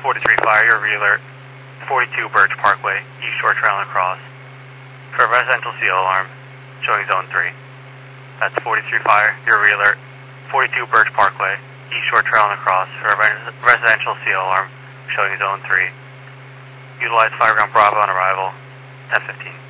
43 Fire, your realert, 42 Birch Parkway, East Shore Trail and Cross, for a residential CO alarm, showing Zone 3. That's 43 Fire, your realert, 42 Birch Parkway, East Shore Trail and Cross, for a residential CO alarm, showing Zone 3. Utilize Fireground Bravo on arrival, 10:15.